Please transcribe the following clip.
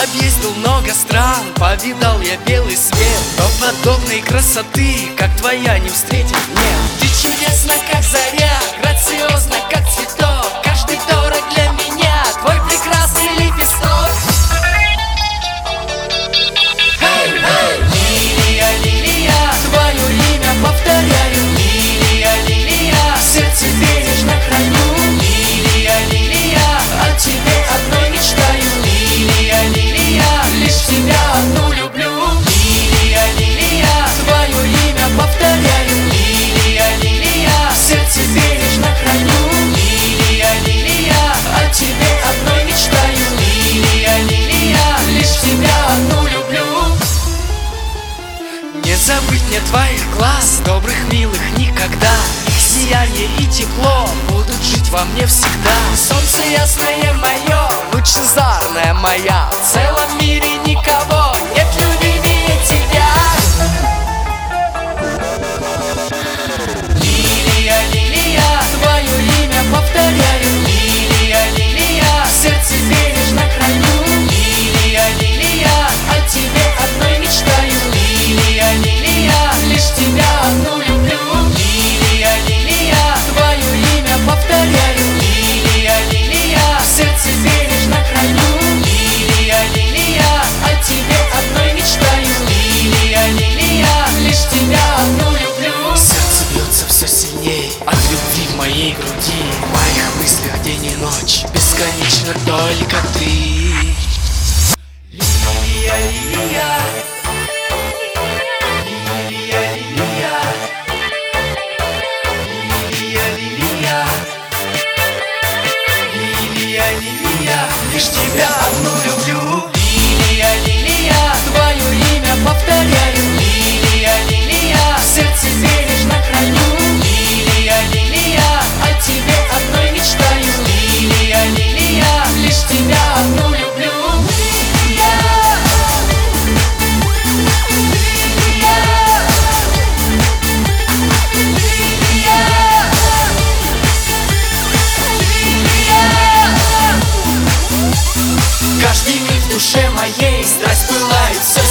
Объездил много стран, повидал я белый свет, но подобной красоты, как твоя, не встретить нет. Ты чудесна, как заря, грациозна, как цветок, каждый дорог для меня, твой прекрасный лепесток. Лилия, лилия, твое имя повторяю. Лилия, лилия, в сердце бережно храню. Лилия, лилия, о тебе одной мечтаю. Лилия, лилия, лишь тебя одну люблю. Лилия, лилия, твое имя повторяю. Лилия, лилия, в сердце бережно храню. Лилия, лилия, о тебе одной мечтаю. Лилия, лилия, лишь тебя одну люблю. Не забыть мне твоих глаз, добрых, милых никогда. Их сияние и тепло будут жить во мне всегда. Солнце ясное мое, лучезарная моя, в целом мире никого нет любимее тебя. Лилия, лилия, твое имя повторяю. Лилия, лилия, в сердце бережно храню. Лилия, лилия, о тебе одной мечтаю. Лилия, лилия, лишь тебя одну люблю. Лилия, лилия, твое имя повторяю. Лилия, лилия, в сердце бережно храню. Лилия, лилия, о тебе одной мечтаю. Лилия, лилия, лишь тебя одну люблю. Сердце бьется все сильней от любви в моей груди. В моих мыслях день и ночь бесконечно только ты. Лилия, лилия, лилия, лилия, лилия, лилия, лилия, лилия, лишь тебя одну люблю. Лилия, лилия, твое имя повторяю. Лилия, лилия, в сердце бережно храню. Лилия, лилия, о тебе одной мечтаю. Лилия, лилия, лишь тебя одну люблю. Каждый миг в душе моей страсть пылает все